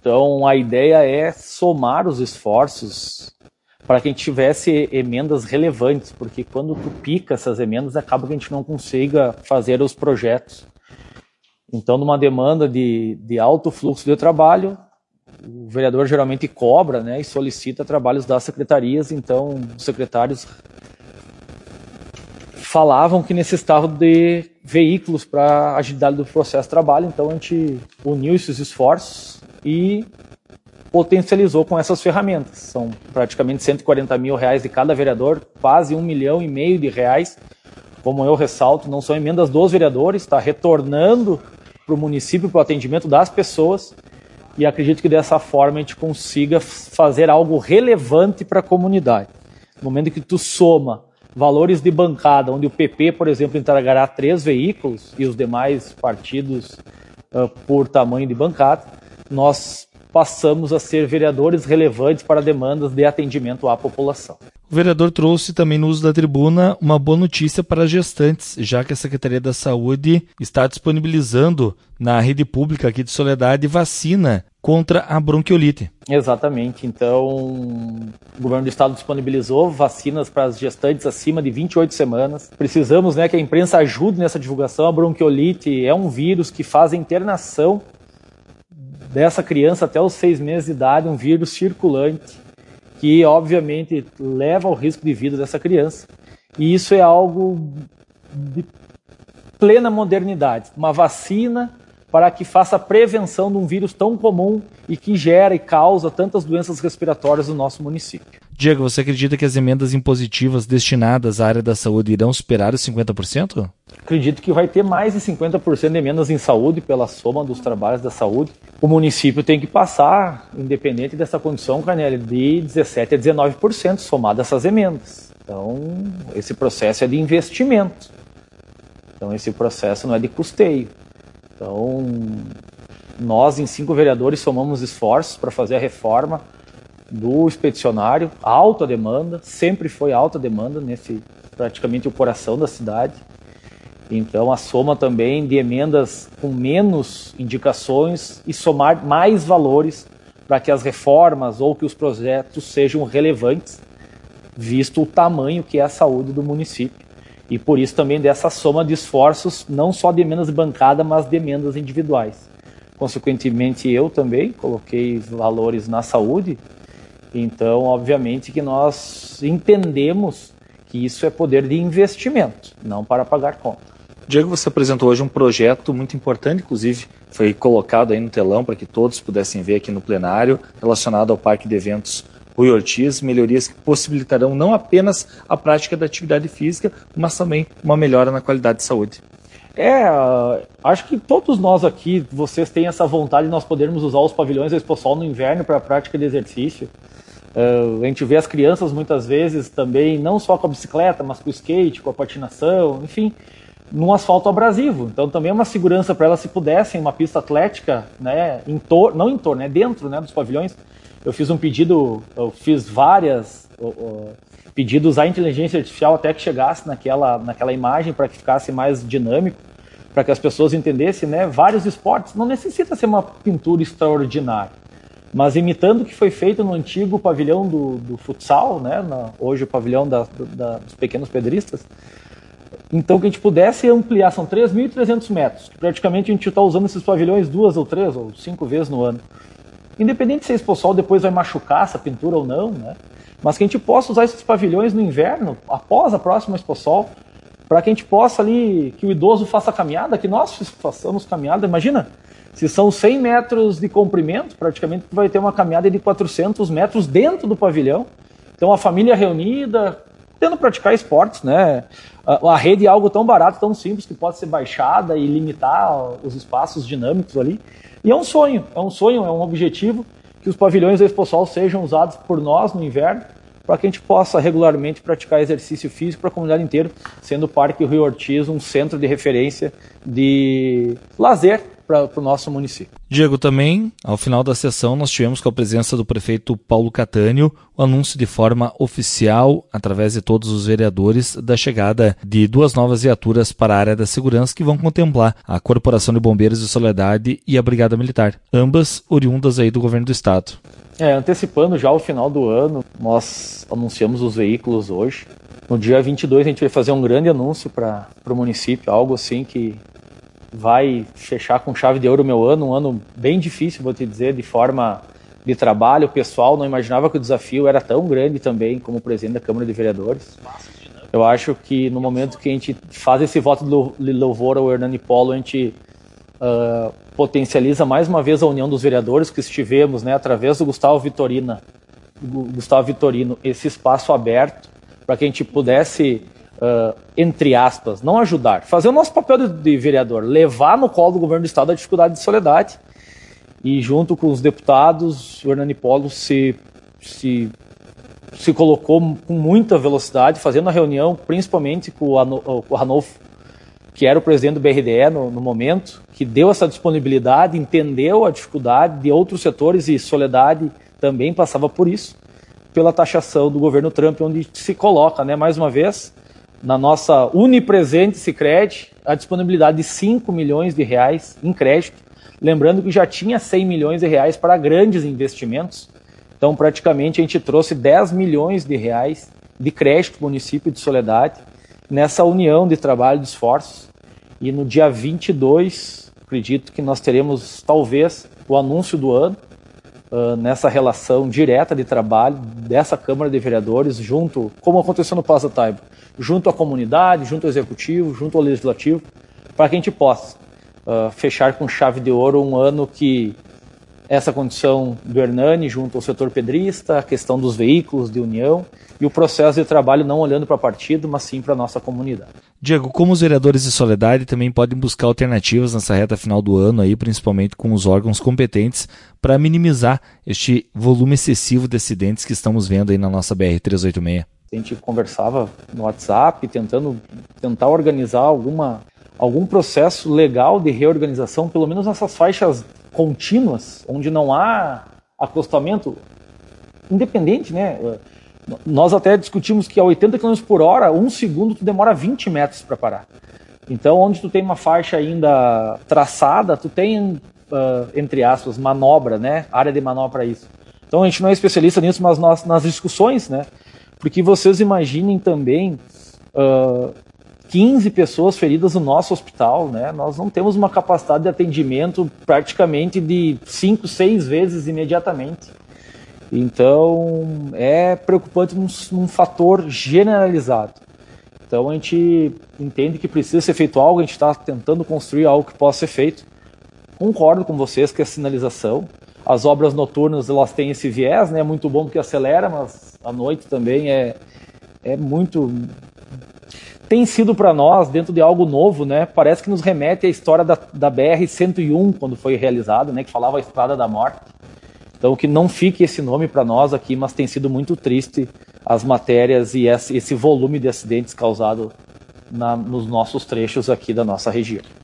Então, a ideia é somar os esforços para que a gente tivesse emendas relevantes, porque quando tu pica essas emendas, acaba que a gente não consiga fazer os projetos. Então, numa demanda de alto fluxo de trabalho, o vereador geralmente cobra, né, e solicita trabalhos das secretarias. Então, os secretários falavam que necessitavam de veículos para a agilidade do processo de trabalho. Então, a gente uniu esses esforços e potencializou com essas ferramentas. São praticamente R$140 mil de cada vereador, quase R$1,5 milhão de reais. Como eu ressalto, não são emendas dos vereadores, está retornando para o município, para o atendimento das pessoas, e acredito que dessa forma a gente consiga fazer algo relevante para a comunidade. No momento que tu soma valores de bancada, onde o PP, por exemplo, entregará 3 veículos e os demais partidos por tamanho de bancada, nós passamos a ser vereadores relevantes para demandas de atendimento à população. O vereador trouxe também no uso da tribuna uma boa notícia para as gestantes, já que a Secretaria da Saúde está disponibilizando na rede pública aqui de Soledade vacina contra a bronquiolite. Exatamente. Então, o governo do estado disponibilizou vacinas para as gestantes acima de 28 semanas. Precisamos, né, que a imprensa ajude nessa divulgação. A bronquiolite é um vírus que faz a internação dessa criança até os 6 meses de idade, um vírus circulante que, obviamente, leva ao risco de vida dessa criança. E isso é algo de plena modernidade. Uma vacina para que faça a prevenção de um vírus tão comum e que gera e causa tantas doenças respiratórias no nosso município. Diego, você acredita que as emendas impositivas destinadas à área da saúde irão superar os 50%? Acredito que vai ter mais de 50% de emendas em saúde pela soma dos trabalhos da saúde. O município tem que passar, independente dessa condição, Carnelli, de 17% a 19% somado a essas emendas. Então, esse processo é de investimento. Então, esse processo não é de custeio. Então, nós, em 5 vereadores, somamos esforços para fazer a reforma do expedicionário. Alta demanda, sempre foi alta demanda, praticamente o coração da cidade. Então, a soma também de emendas com menos indicações e somar mais valores para que as reformas ou que os projetos sejam relevantes, visto o tamanho que é a saúde do município. E por isso também dessa soma de esforços, não só de emendas de bancada, mas de emendas individuais. Consequentemente, eu também coloquei valores na saúde. Então, obviamente que nós entendemos que isso é poder de investimento, não para pagar conta. Diego, você apresentou hoje um projeto muito importante, inclusive foi colocado aí no telão para que todos pudessem ver aqui no plenário, relacionado ao Parque de Eventos Rui Ortiz, melhorias que possibilitarão não apenas a prática da atividade física, mas também uma melhora na qualidade de saúde. Acho que todos nós aqui, vocês têm essa vontade de nós podermos usar os pavilhões da Exposol no inverno para a prática de exercício. A gente vê as crianças muitas vezes também, não só com a bicicleta, mas com o skate, com a patinação, enfim, num asfalto abrasivo. Então também é uma segurança para elas se pudessem, uma pista atlética, né, dentro, né, dos pavilhões. Eu fiz um pedido, eu fiz vários pedidos à inteligência artificial até que chegasse naquela imagem para que ficasse mais dinâmico, para que as pessoas entendessem, né, vários esportes. Não necessita ser uma pintura extraordinária, mas imitando o que foi feito no antigo pavilhão do futsal, né, hoje o pavilhão dos pequenos pedristas. Então que a gente pudesse ampliar, são 3.300 metros, que praticamente a gente está usando esses pavilhões 2 ou 3 ou 5 vezes no ano. Independente se a Exposol depois vai machucar essa pintura ou não, né? Mas que a gente possa usar esses pavilhões no inverno, após a próxima Exposol, para que a gente possa ali, que o idoso faça caminhada, que nós façamos caminhada. Imagina, se são 100 metros de comprimento, praticamente vai ter uma caminhada de 400 metros dentro do pavilhão. Então a família reunida, tendo praticar esportes, né? A rede é algo tão barato, tão simples, que pode ser baixada e limitar os espaços dinâmicos ali. E é um sonho, é um objetivo que os pavilhões da Exposol sejam usados por nós no inverno, para que a gente possa regularmente praticar exercício físico para a comunidade inteira, sendo o Parque Rui Ortiz um centro de referência de lazer para o nosso município. Diego, também, ao final da sessão, nós tivemos com a presença do prefeito Paulo Catânio o anúncio de forma oficial, através de todos os vereadores, da chegada de 2 novas viaturas para a área da segurança que vão contemplar a Corporação de Bombeiros de Soledade e a Brigada Militar, ambas oriundas aí do governo do estado. Antecipando já o final do ano, nós anunciamos os veículos hoje. No dia 22 a gente vai fazer um grande anúncio para o município, algo assim que vai fechar com chave de ouro o meu ano, um ano bem difícil, vou te dizer, de forma de trabalho. O pessoal não imaginava que o desafio era tão grande também como presidente da Câmara de Vereadores. Eu acho que no momento que a gente faz esse voto de louvor ao Hernani Polo, a gente potencializa mais uma vez a união dos vereadores que estivemos, né, através do Gustavo Vitorino, esse espaço aberto para que a gente pudesse, entre aspas, não ajudar, fazer o nosso papel de vereador, levar no colo do governo do estado a dificuldade de Soledade. E junto com os deputados, o Hernani Polo se colocou com muita velocidade, fazendo a reunião, principalmente com o Ranolfo, que era o presidente do BRDE no momento, que deu essa disponibilidade, entendeu a dificuldade de outros setores, e Soledade também passava por isso, pela taxação do governo Trump, onde se coloca, né, mais uma vez, na nossa unipresente Sicredi, a disponibilidade de 5 milhões de reais em crédito, lembrando que já tinha 100 milhões de reais para grandes investimentos. Então, praticamente, a gente trouxe 10 milhões de reais de crédito para o município de Soledade, nessa união de trabalho, de esforços. E no dia 22, acredito que nós teremos, talvez, o anúncio do ano, nessa relação direta de trabalho dessa Câmara de Vereadores, junto, como aconteceu no Plaza Taibo, junto à comunidade, junto ao Executivo, junto ao Legislativo, para que a gente possa fechar com chave de ouro um ano que essa condição do Hernani junto ao setor pedrista, a questão dos veículos de união e o processo de trabalho não olhando para partido, mas sim para a nossa comunidade. Diego, como os vereadores de Soledade também podem buscar alternativas nessa reta final do ano, aí, principalmente com os órgãos competentes, para minimizar este volume excessivo de acidentes que estamos vendo aí na nossa BR-386? A gente conversava no WhatsApp, tentar organizar algum processo legal de reorganização, pelo menos nessas faixas contínuas, onde não há acostamento independente, né? Nós até discutimos que a 80 km por hora, 1 segundo, tu demora 20 metros para parar. Então, onde tu tem uma faixa ainda traçada, tu tem, entre aspas, manobra, né? Área de manobra para isso. Então, a gente não é especialista nisso, mas nós, nas discussões, né? Porque vocês imaginem também 15 pessoas feridas no nosso hospital, né? Nós não temos uma capacidade de atendimento praticamente de 5, 6 vezes imediatamente. Então, é preocupante num fator generalizado. Então, a gente entende que precisa ser feito algo, a gente está tentando construir algo que possa ser feito. Concordo com vocês que a sinalização, as obras noturnas, elas têm esse viés, né? É muito bom porque acelera, mas à noite também é muito... Tem sido para nós, dentro de algo novo, né? Parece que nos remete à história da BR-101, quando foi realizada, né? Que falava a Estrada da Morte. Então, que não fique esse nome para nós aqui, mas tem sido muito triste as matérias e esse volume de acidentes causado nos nossos trechos aqui da nossa região.